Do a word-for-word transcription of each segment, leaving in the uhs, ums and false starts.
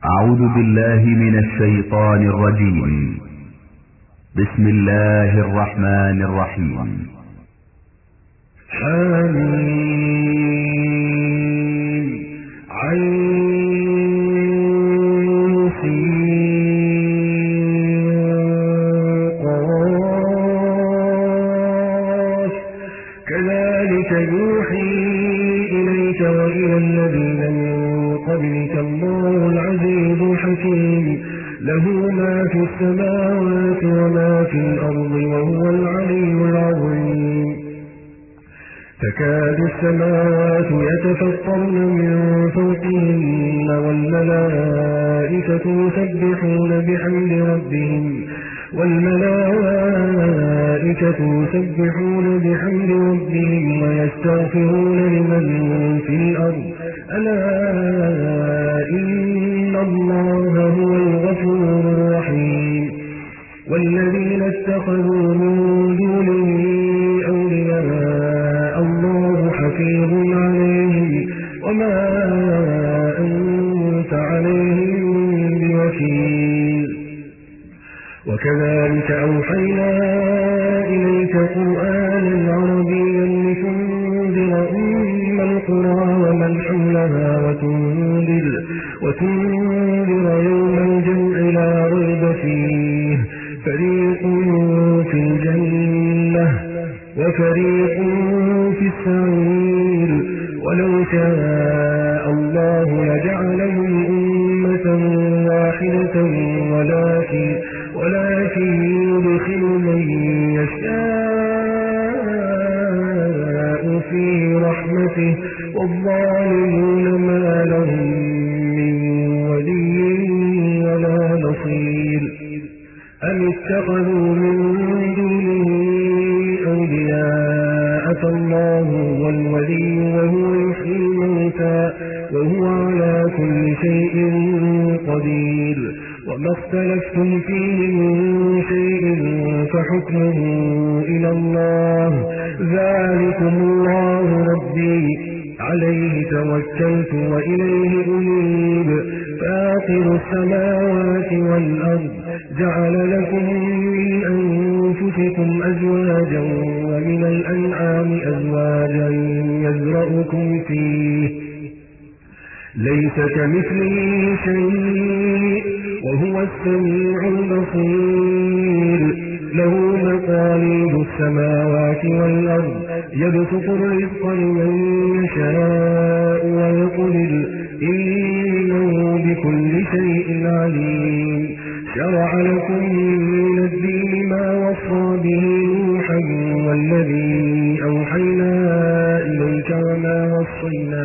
أعوذ بالله من الشيطان الرجيم. بسم الله الرحمن الرحيم. حميم عين سين قاف كذلك يوحي إليك وإلى الذين من قبلك الله العزيز الحكيم له ما في السماوات وما في الأرض وهو العلي العظيم. تكاد السماوات يتفطرن من فوقهن والملائكة يسبحون بحمد ربهم والملائكة يسبحون بحمد ربهم ويستغفرون لمن في الأرض ألا إن الله هو الغفور الرحيم. والذين اتخذوا من دونه أولياء الله حفيظ عليهم وما أنت عليهم بوكيل. وكذلك أوحينا إليك قرآنا عربيا لتنذر أم القرى ومن حولها وتنذر, وتنذر يوم الجمع لا ريب فيه فريق في الجنة وفريق في السعير. ولو شاء الله لجعلهم أمة واحدة ولكن, ولكن يدخل من يشاء في رحمته والظالمون ما لهم من ولي ولا نصير. أم اتخذوا من دونه أولياء فالله هو الولي وهو يحيي الموتى وهو على كل شيء قدير. وما اختلفتم فيه من شيء فحكمه إلى الله ذلكم الله ربي عليه توكلت وإليه أنيب. فاطر السماوات والأرض جعل لكم من أنفسكم أزواجا ومن الأنعام أزواجا يزرأكم فيه ليس كمثله شيء وهو السميع البصير. له مقاليد السماوات والأرض يبسط الرزق لمن يشاء ويقدر إنه بكل شيء عليم. شرع لكم من الدين ما وصى به نوحا والذي أوحينا إليك وما وصينا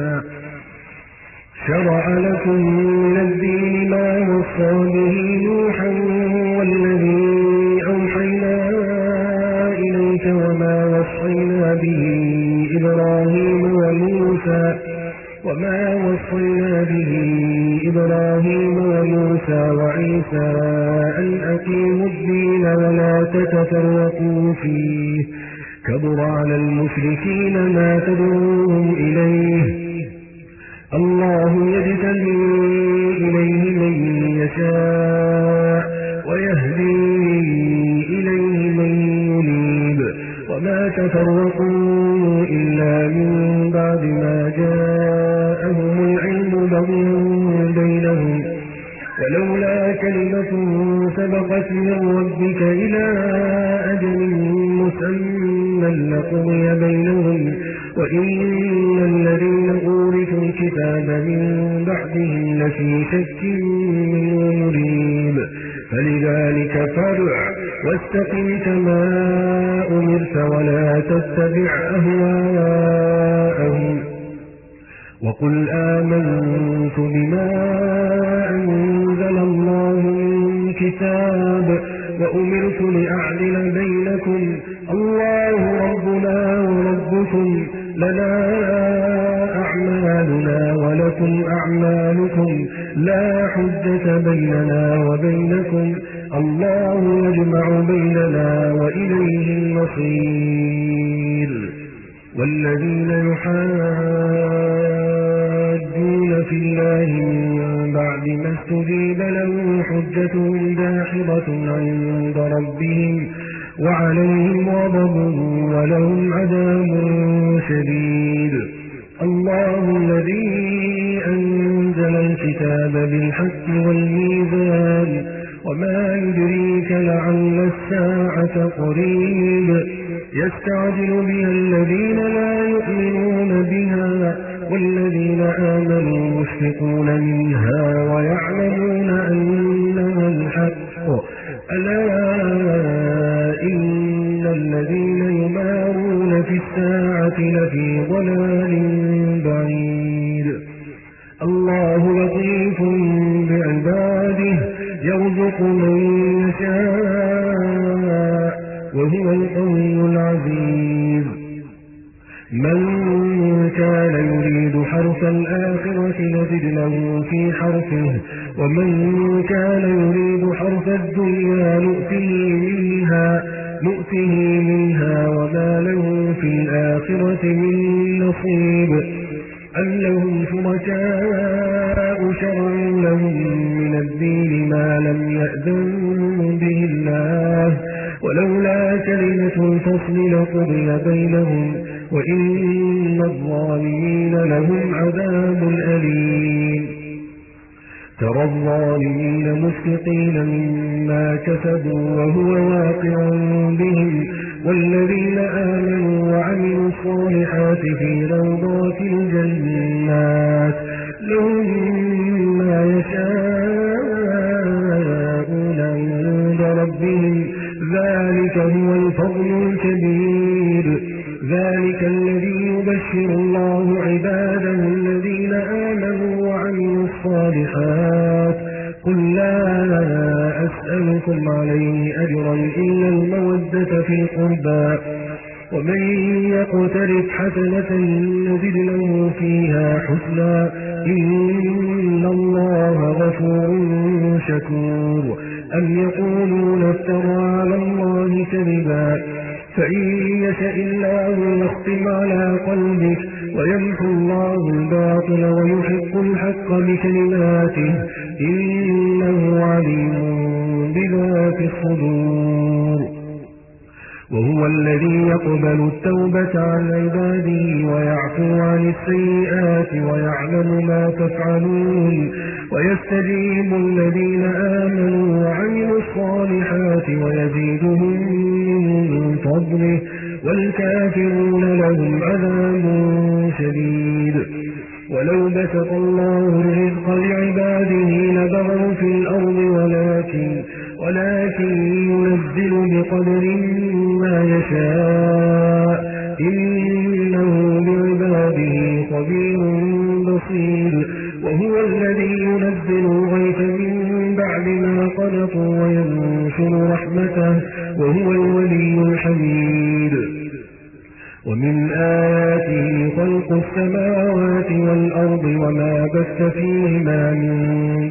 شرع لكم من الدين ما وصى به نوحا والذي أوحينا إليك وما وصينا به إبراهيم وموسى وما وصينا به إبراهيم وموسى وعيسى أن أقيموا الدين ولا تتفرقوا فيه كبر على المشركين ما تدعوهم إليه. الله يجتبي إليه من يشاء ويهدي إليه من ينيب. وما تفرقوا إلا من بعد ما جاءهم العلم بغيا بينهم ولولا كلمة سبقت من ربك إلى أجل مسمى لقضي بينهم وإن الذين أورثوا الكتاب من بعدهم لفي شك منه مريب. فلذلك فارع واستقم كما أمرت ولا تتبع أهواءهم وقل آمنت بما أنزل الله من كتاب وأمرت لأعدل بينكم الله ربنا وربكم لنا أعمالنا ولكم أعمالكم لا حجة بيننا وبينكم الله يجمع بيننا وإليه المصير. والذين يحاجون يحاجون في الله من بعد ما استجيب له حجتهم داحضة عند ربهم وعليهم غضب ولهم عذاب شديد. الله الذي أنزل الكتاب بالحق والميزان وما يدريك لعل الساعة قريب يستعجل بها الذين لا يؤمنون بها والذين آمنوا مشفقون منها ويعلمون أنها الحق. ألا إن الذين يمارون في الساعة لفي ضلال بعيد. الله لطيف بعباده يرزق من يشاء وهو القوي العزيز. من كان يريد حرث الآخرة نزد له في حرثه ومن كان يريد حرث الدنيا نؤته منها, نؤته منها وما له في الآخرة من نصيب. أم لهم شركاء شرعوا لهم من الدين ما لم يأذن به الله ولولا كلمة الفصل لقضي بينهم وإن الظالمين لهم عذاب أليم. ترى الظالمين مشفقين مما كسبوا وهو واقع بهم والذين آمنوا وعملوا الصالحات في روضات الجنات لهم ما يشاءون عند ربهم ذلك هو الفضل الكبير. ذلك الذي يبشر الله عباده الذين آمنوا وعملوا الصالحات. قل لا أسألكم عليه أجرا إلا المودة في القربى ومن يقترف حسنة نزد له فيها حسنا إن الله غفور شكور. أم يقولون افترى على الله كذبا فإن يشاء الله يختم على قلبك ويمحو الله الباطل ويحق الحق بكلماته إنه عليم بذات الصدور. وهو الذي يقبل التوبة عن عباده ويعفو عن السيئات ويعلم ما تفعلون ويستجيب الذين آمنوا وعملوا الصالحات ويزيدهم من فضله والكافرون لهم عذاب شديد. ولو بسط الله الرزق لعباده لبغوا في الأرض ولكن, ولكن ينزل بقدر ما يشاء إنه بعباده خبير بصير. وهو الذي ينزل الغيث من بعد ما قنطوا وينشر رحمته وهو الولي الحميد. ومن آياته خلق السماوات والأرض وما بث فيهما من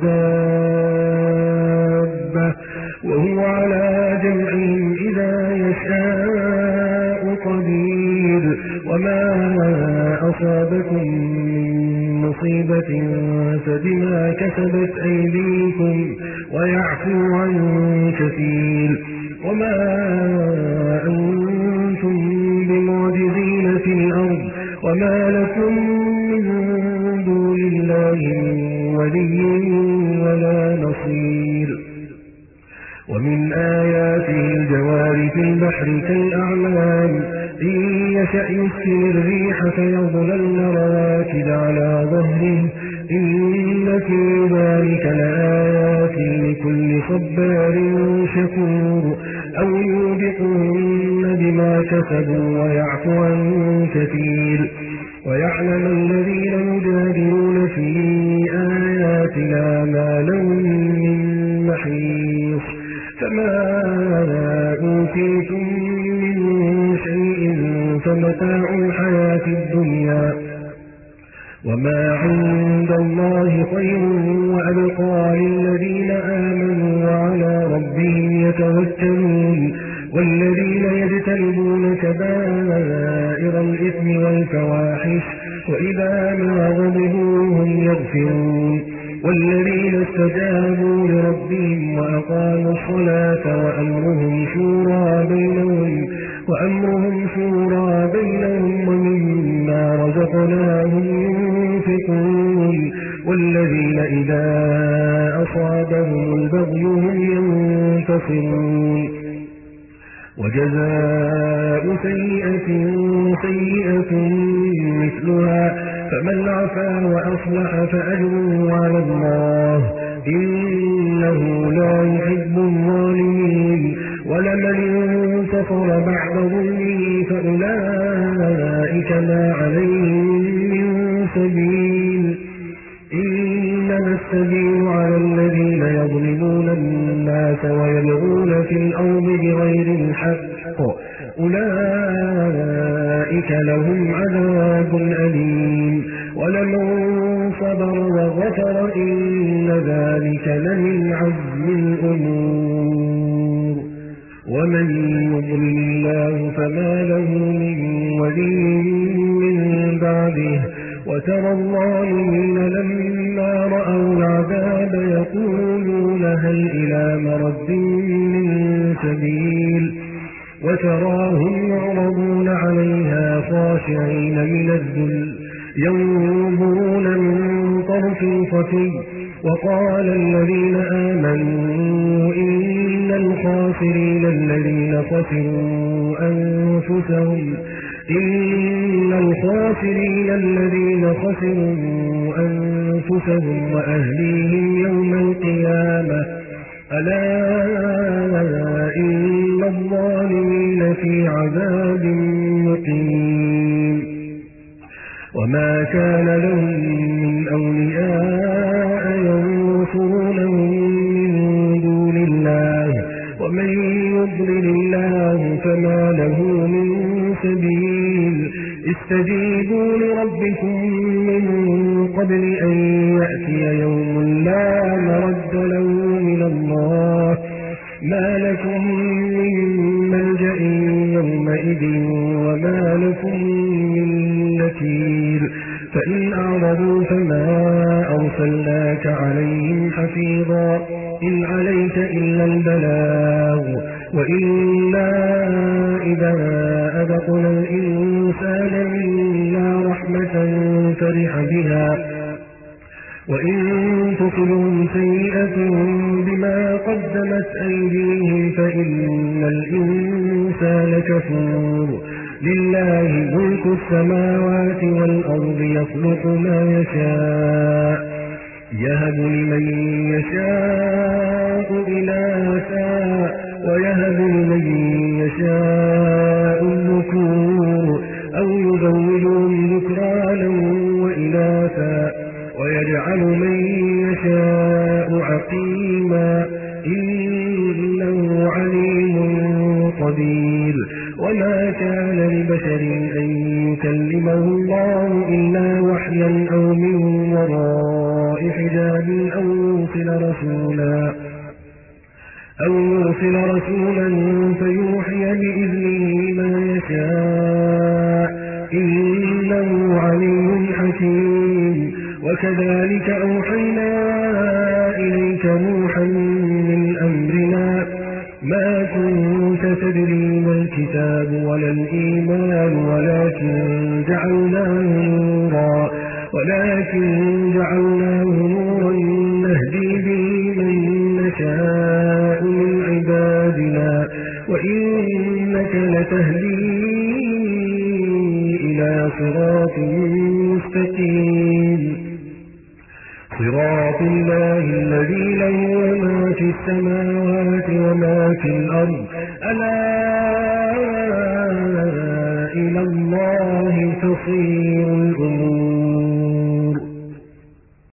دابة وهو على جمعهم إذا يشاء قدير. وما أصابكم من مصيبة فبما كسبت أيديكم ويعفو عن كثير. وما أنتم بمعجزين في الأرض وما لكم من دون الله ولي ولا نصير. ومن آياته الجوار في البحر كالأعلام إن يشأ يسكن الريح فيظللن رواكد على ظهره إن في ذلك لآيات لكل صبار شكور. أو يوبقهن بما كسبوا ويعفو عن كثير. ويعلم الذين يجادلون في آياتنا ما لهم من محيص. فما أوتيتم من شيء فمتاع الحياة الدنيا وما عند الله خير وأبقى للذين آمنوا وعلى ربهم يتوكلون. والذين يجتنبون كبائر الإثم والفواحش وإذا ما غضبوا هم يغفرون والذين استجابوا لربهم وأقاموا الصلاة وأمرهم شورى بينهم وأمرهم شورى بينهم ومما رزقناهم ينفقون والذين إذا أصابهم البغي هم ينتصرون وجزاء سيئة سيئة مثلها فمن عفا وأصلح فأجره على الله إنه لا يحب الظالمين ولمن انتصر بعد ظلمه فأولئك ما عليهم من سبيل إنما السبيل على الذين يظلمون الناس ويبغون في الأرض بغير الحق أولئك لهم عذاب أليم ولمن صبر وغفر إن ذلك لمن عزم الأمور ومن يضلل الله فما له من ولي من بعده وترى الظالمين لما رأوا العذاب يقولون هل إلى مرد من سبيل وتراهم يعرضون عليها خاشعين من الذل ينظرون من طرف خفي وقال الذين آمنوا إن الخاسرين الذين خسروا أنفسهم إن الخاسرين الذين خسروا أنفسهم وأهليهم يوم القيامة ألا إن الظالمين في عذاب مقيم وما كان لهم من أولياء ينصرونهم من دون الله ومن يضلل الله فما له من سبيل استجيبوا لربكم من قبل أن يأتي يوم لا مرد له من الله ما لكم من ملجأ يومئذ وما لكم من نكير فإن أعرضوا فما أرسلناك عليهم حفيظا إن عليك إلا البلاغ وإنا إذا أذقنا الإنسان منا رحمة فرح بها وإن تصلهم سيئة بما قدمت أيديهم فإن الإنسان كفور لله ملك السماوات والأرض يخلق ما يشاء يهب لمن يشاء إناثا ويهب لمن يشاء الذكور أو يزوجهم ذكرانا وإناثا ويجعل من يشاء عقيما إنه عليم قدير وما كان لبشر أن يكلمه الله إلا وحيا أو من وراء حجاب أو يرسل رسولا أو يرسل رسولا فيوحي بإذنه ما يشاء إنه عليم حكيم وكذلك أوحينا إليك روحا من أمرنا ما كنت تدري ما الكتاب ولا الإيمان ولكن جعلناه نورا ولكن جعلناه نورا نهدي به من نشاء من عبادنا وإنك لتهدي إلى صراط مستقيم صراط الله الذي له ما في السماوات وما في الأرض ألا إلى الله تصير الأمور